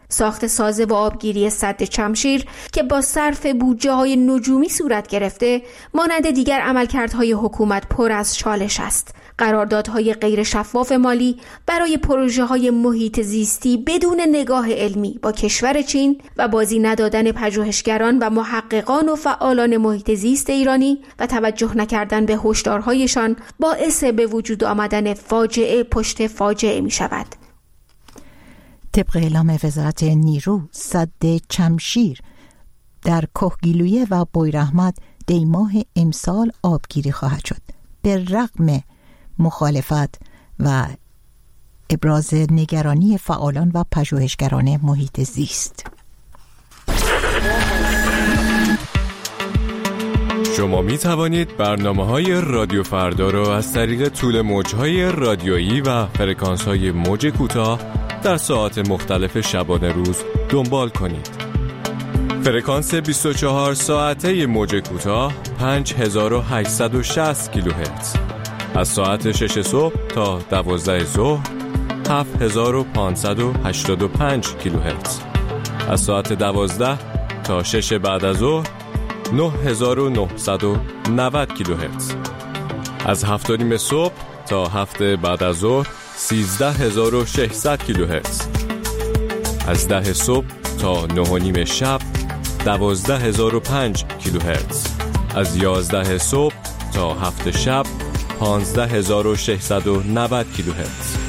ساخت سازه و آبگیری سد چمشیر که با صرف بودجه‌های نجومی صورت گرفته، مانند دیگر عملکردهای حکومت پر از چالش است. قراردادهای غیر شفاف مالی برای پروژه‌های محیط زیستی بدون نگاه علمی با کشور چین و بازی ندادن پژوهشگران و محققان و فعالان محیط زیست ایرانی و توجه نکردن به هشدارهایشان باعث به وجود آمدن فاجعه پشت فاجعه می شود. طبق اعلام وزارت نیرو، سد چمشیر در کهگیلویه و بویراحمد دی ماه امسال آبگیری خواهد شد. به رغم مخالفت و ابراز نگرانی فعالان و پژوهشگران محیط زیست. شما می توانید برنامه‌های رادیو فردا را از طریق طول موج‌های رادیویی و فرکانس‌های موج کوتاه در ساعات مختلف شبانه روز دنبال کنید. فرکانس بیست و چهار ساعته موج کوتاه پنج هزار و هشتصد و شصت کیلوهرتز، از ساعت شش صبح تا دوازده ظهر هفت هزار و پانصد و هشتاد و پنج کیلوهرتز، از ساعت دوازده تا شش بعد از ظهر نه هزار و نهصد و نود کیلوهرتز، از هفت و نیم صبح تا هفت بعد از ظهر سیزده هزار و ششصد کیلوهرتز، از ده صبح تا نه و نیم شب دوازده هزار و پنج کیلوهرتز، از یازده صبح تا هفت شب پانزده هزار و ششصد و نود کیلوهرتز.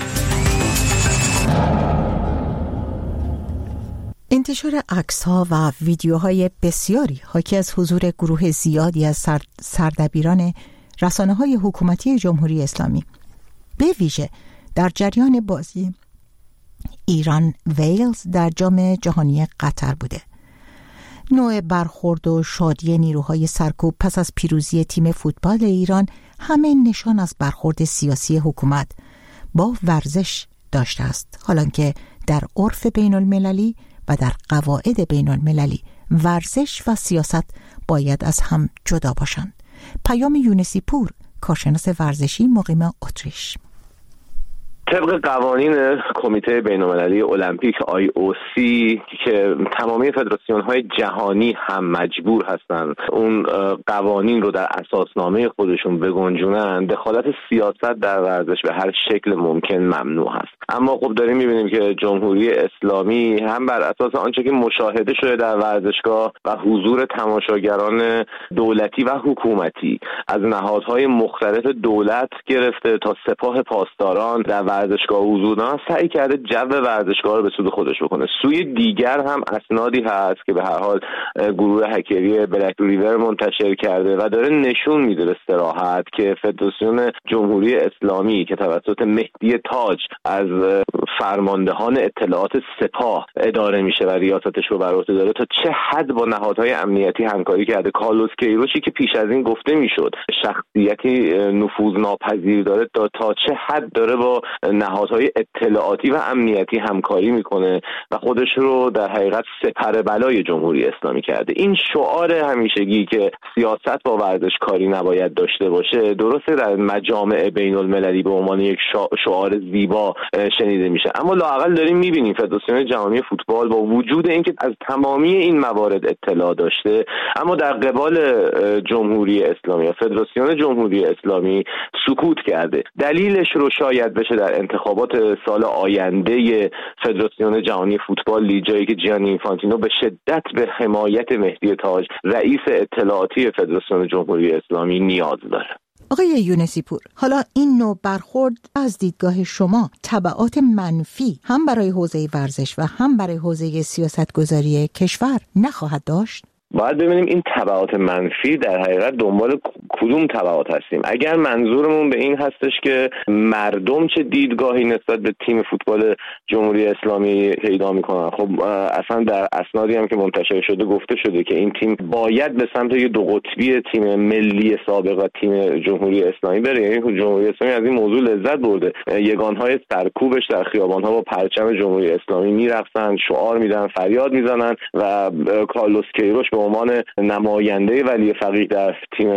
انتشار عکس‌ها و ویدیوهای بسیاری حاکی از حضور گروه زیادی از سر، سردبیران رسانه‌های حکومتی جمهوری اسلامی به ویژه در جریان بازی ایران ویلز در جام جهانی قطر بوده. نوع برخورد و شادی نیروهای سرکوب پس از پیروزی تیم فوتبال ایران همه نشان از برخورد سیاسی حکومت با ورزش داشته است، حالانکه در عرف بین المللی و در قواعد بین المللی ورزش و سیاست باید از هم جدا باشند. پیام یونسی پور، کارشناس ورزشی مقیم اتریش: طبق قوانین کمیته بین‌المللی المپیک آی او سی که تمامی فدراسیون‌های جهانی هم مجبور هستند اون قوانین رو در اساسنامه خودشون بگنجونن، دخالت سیاست در ورزش به هر شکل ممکن ممنوع هست. اما خب داریم می‌بینیم که جمهوری اسلامی هم بر اساس آنچه که مشاهده شده در ورزشگاه و حضور تماشاگران دولتی و حکومتی از نهادهای مختلف دولت گرفته تا سپاه پاسداران در ورزشگاه حضور دارن، سعی کرده جو ورزشگاه رو به سود خودش بکنه. سوی دیگر هم اسنادی هست که به هر حال گروه هکری بلک ریور منتشر کرده و داره نشون میده به صراحت که فدراسیون جمهوری اسلامی که توسط مهدی تاج از فرماندهان اطلاعات سپاه اداره میشه و ریاستش رو بر عهده داره، تا چه حد با نهادهای امنیتی همکاری کرده. کارلوس کیروشی که پیش از این گفته میشد شخصیتی نفوذناپذیر داره، تا چه حد داره با نهادهای اطلاعاتی و امنیتی همکاری میکنه و خودش رو در حقیقت سپر بلای جمهوری اسلامی کرده. این شعار همیشگی که سیاست با ورزش کاری نباید داشته باشه، درسته در مجامع بین المللی به عنوان یک شعار زیبا شنیده میشه، اما لااقل داریم میبینیم فدراسیون جهانی فوتبال با وجود اینکه از تمامی این موارد اطلاع داشته، اما در قبال جمهوری اسلامی یا فدراسیون جمهوری اسلامی سکوت کرده. دلیلش رو شاید بشه در انتخابات سال آینده فدراسیون جهانی فوتبال، جایی که جیانی اینفانتینو به شدت به حمایت مهدی تاج رئیس اطلاعاتی فدراسیون جمهوری اسلامی نیاز داره. آقای یونسی پور، حالا این نوع برخورد از دیدگاه شما تبعات منفی هم برای حوزه ورزش و هم برای حوزه سیاستگذاری کشور نخواهد داشت؟ باید ببینیم این تبعات منفی در حقیقت دنبال کدوم تبعات هستیم. اگر منظورمون به این هستش که مردم چه دیدگاهی نسبت به تیم فوتبال جمهوری اسلامی پیدا میکنن، خب اصلا در اسنادی هم که منتشر شده گفته شده که این تیم باید به سمت یه دو قطبی تیم ملی سابق و تیم جمهوری اسلامی بره. یعنی جمهوری اسلامی از این موضوع لذت برده، یگانهای سرکوبش در خیابان‌ها با پرچم جمهوری اسلامی میرقصن، شعار میدن، فریاد میزنن و کارلوس کیروش به عنوان نماینده ولی فقیه در تیم فوتبال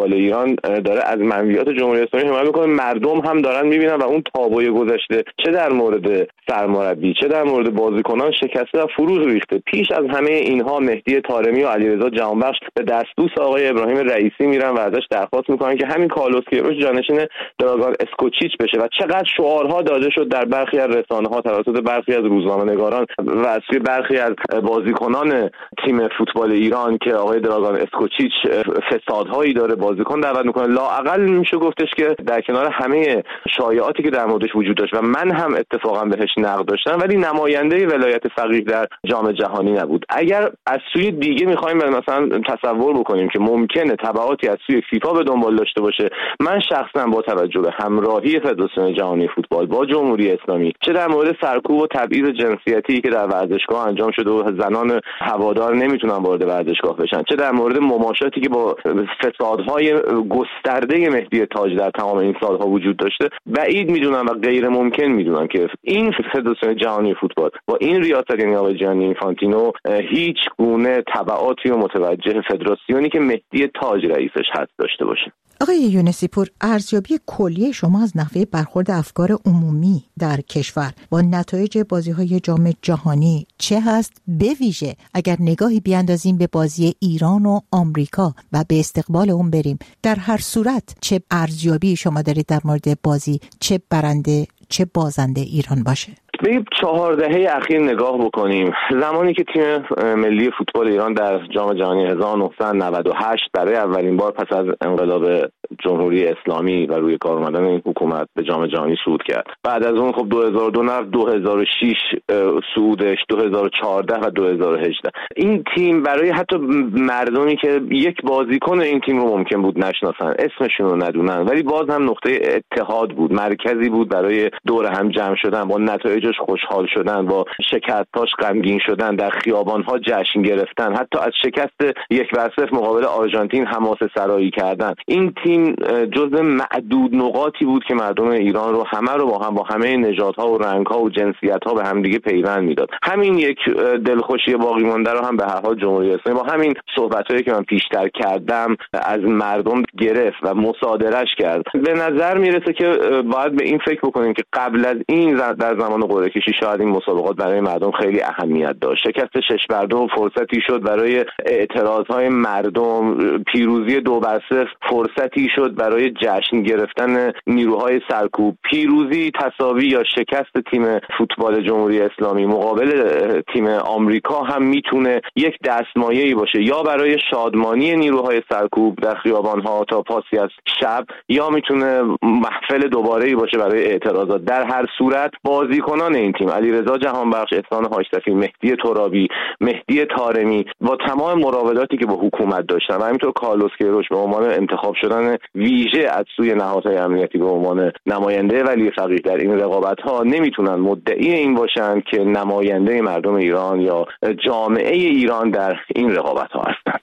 فوتبال ایران داره از منویات جمهوری اسلامی حمایت میکنه، مردم هم دارن میبینن و اون تابوی گذشته چه در مورد سرمربی چه در مورد بازیکنان شکسته و فروز ریخته. پیش از همه اینها مهدی طارمی و علیرضا جهانبخش به دستبوس آقای ابراهیم رئیسی میرن و ازش درخواست میکنن که همین کارلوس کیروش جانشین دراگان اسکوچیچ بشه و چقدر شعارها داده شد در برخی از رسانه‌ها توسط برخی از روزنامه‌نگاران و از سوی برخی از بازیکنان تیم فوتبال ایران که آقای دراگان اسکوچیچ فسادهایی داره، بازیکن دعوت میکنه. لااقل میشه گفتش که در کنار همه شایعاتی که در موردش وجود داشت و من هم اتفاقا بهش نقد داشتم، ولی نماینده ولایت فقیه در جام جهانی نبود. اگر از سوی دیگه میخوایم مثلا تصور بکنیم که ممکنه تبعاتی از سوی فیفا به دنبال داشته باشه، من شخصا با توجه به همراهی فدراسیون جهانی فوتبال با جمهوری اسلامی چه در مورد سرکوب و تبعیض جنسیتی که در ورزشگاه انجام شده و زنان هوادار نمیتونن وارد ورزشگاه بشن، چه در مورد مماشاتی که با فسادهای گسترده مهدی تاج در تمام این سالها وجود داشته، بعید میدونم و غیر ممکن میدونم که این فدراسیون جهانی فوتبال با این ریاست یعنی آقای جانی اینفانتینو هیچ گونه تبعاتی و متوجه فدراسیونی که مهدی تاج رئیسش هست داشته باشه. آقای یونسی پور، ارزیابی کلی شما از نحوه برخورد افکار عمومی در کشور با نتایج بازی‌های جام جهانی چه هست؟ به ویژه اگر نگاهی بیاندازیم به بازی ایران و آمریکا و به استقبال اون بریم، در هر صورت چه ارزیابی شما دارید در مورد بازی، چه برنده چه بازنده ایران باشه؟ به چهار دهه اخیر نگاه بکنیم. زمانی که تیم ملی فوتبال ایران در جام جهانی هزار و نهصد و نود و هشت برای اولین بار پس از انقلاب جمهوری اسلامی و روی کار اومدن این حکومت به جام جهانی صعود کرد، بعد از اون خب دو هزار و دو نفت، دو هزار و شش صعودش، دو هزار و چهارده و دو هزار و هجده این تیم برای حتی مردمی که یک بازیکن این تیم رو ممکن بود نشناسن، اسمشون رو ندونن، ولی باز هم نقطه اتحاد بود، مرکزی بود برای دور هم جمع شدن، با نتایجش خوشحال شدن، با شکستاش غمگین شدن، در خیابان‌ها جشن گرفتن، حتی از شکست یک بر صفر مقابل آرژانتین حماسه سرایی کردن. این تیم جزء معدود نقاطی بود که مردم ایران رو همه رو با هم با همه نژادها و رنگ‌ها و جنسیت‌ها به هم دیگه پیوند میداد. همین یک دلخوشی باقی مانده رو هم به هر حال جمهوری اسلامی با همین صحبتایی که من پیشتر کردم از مردم گرفت و مصادرهش کرد. به نظر میرسه که باید به این فکر بکنیم که قبل از این در زمان قرعه کشی شاید این مسابقات برای مردم خیلی اهمیت داشت. شکست شش بر دو فرصتی شد برای اعتراضهای مردم، پیروزی دو بر صفر فرصتی شد برای جشن گرفتن نیروهای سرکوب، پیروزی تساوی یا شکست تیم فوتبال جمهوری اسلامی مقابل تیم آمریکا هم میتونه یک دستمایه‌ای باشه، یا برای شادمانی نیروهای سرکوب در خیابان‌ها تا پاسی از شب، یا میتونه محفل دوباره‌ای باشه برای اعتراضات. در هر صورت بازیکنان این تیم علیرضا جهانبخش، احسان حاجصفی، مهدی ترابی، مهدی طارمی با تمام مراوداتی که با حکومت داشتن و همینطور کارلوس کیروش به عنوان انتخاب شدن ویژه از سوی نهادهای امنیتی به عنوان نماینده ولی فقیه در این رقابت‌ها نمیتونن مدعی این باشن که نماینده مردم ایران یا جامعه ایران در این رقابت‌ها هستند.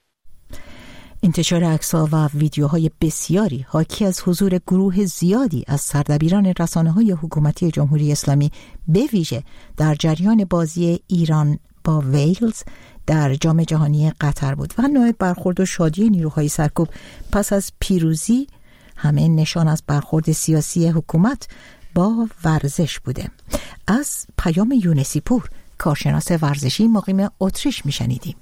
انتشار عکس‌ها و ویدیوهای بسیاری حاکی از حضور گروه زیادی از سردبیران رسانه‌های حکومتی جمهوری اسلامی به ویژه در جریان بازی ایران با ویلز در جام جهانی قطر بود و نوع برخورد و شادی نیروهای سرکوب پس از پیروزی همه نشان از برخورد سیاسی حکومت با ورزش بوده. از پیام یونسی پور، کارشناس ورزشی مقیم اتریش میشنیدیم.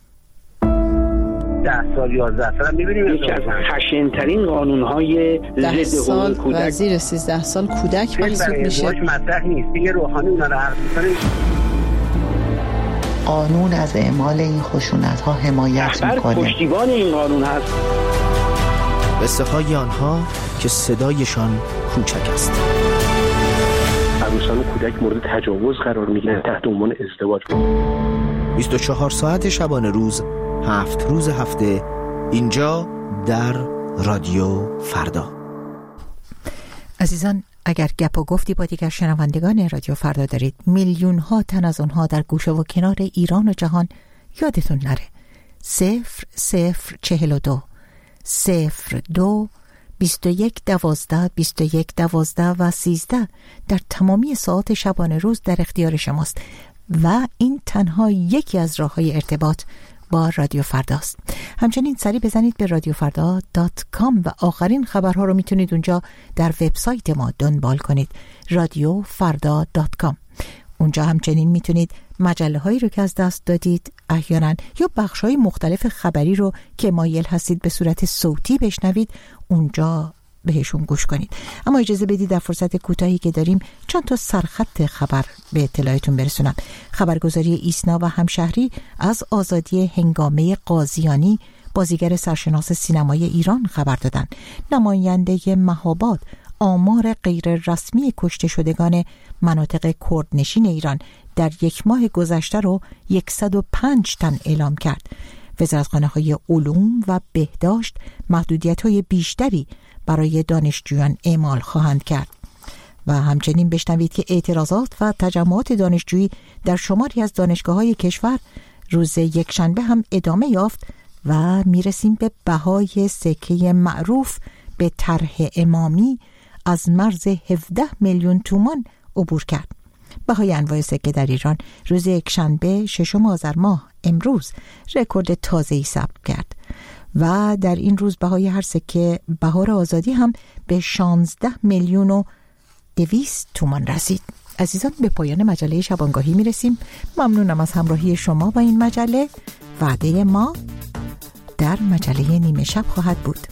ده سال یازده سال می‌بینیم یکی از خشن‌ترین قانون‌های ضد حقوق کودک و زیر سیزده سال کودک محسوب میشه. مطرح نیست دیگه، روحانی اونا رو حرف می‌زنه. قانون از اعمال این خشونت‌ها حمایت می‌کنه. پشتیبان این قانون هست. قصه های آنها که صدایشان کوچک است. عروسان و کودک مورد تجاوز قرار می‌گیرن تحت عنوان ازدواج. بیست و چهار ساعت شبانه روز، هفت روز هفته، اینجا در رادیو فردا. عزیزان، اگر گپ و گفتی با دیگر شنوندگان رادیو فردا دارید، میلیون ها تن از اونها در گوشه و کنار ایران و جهان، یادتون نره صفر صفر چهل و دو صفر دو بیست و یک دوازده بیست و یک دوازده و سیزده در تمامی ساعات شبانه روز در اختیار شماست و این تنها یکی از راه‌های ارتباط با رادیو فرداست. همچنین سری بزنید به رادیو فردا دات کام و آخرین خبرها رو میتونید اونجا در وبسایت ما دنبال کنید، رادیو فردا دات کام. اونجا همچنین میتونید مجله هایی رو که از دست دادید احیانا یا بخش های مختلف خبری رو که مایل هستید به صورت صوتی بشنوید اونجا بهشون گوش کنید. اما اجازه بدید در فرصت کوتاهی که داریم چند تا سرخط خبر به اطلاعتون برسونم. خبرگزاری ایسنا و همشهری از آزادی هنگامه قاضیانی، بازیگر سرشناس سینمای ایران، خبر دادن. نماینده مهاباد آمار غیر رسمی کشته شدگان مناطق کردنشین ایران در یک ماه گذشته رو صد و پنج تن اعلام کرد. وزارتخانه‌های علوم و بهداشت محدودیت‌های بیشتری برای دانشجویان اعمال خواهند کرد. و همچنین بشنوید که اعتراضات و تجمعات دانشجویی در شماری از دانشگاه‌های کشور روز یکشنبه هم ادامه یافت و میرسیم به بهای سکه معروف به طرح امامی از مرز هفده میلیون تومان عبور کرد. بهای انواع سکه در ایران روز یکشنبه ششم آذر ماه امروز رکورد تازه‌ای ثبت کرد و در این روز بهای هر سکه بهار آزادی هم به شانزده میلیون و دویست تومان رسید. عزیزان، به پایان مجله شبانگاهی میرسیم. ممنونم از همراهی شما با این مجله. وعده ما در مجله نیمه شب خواهد بود.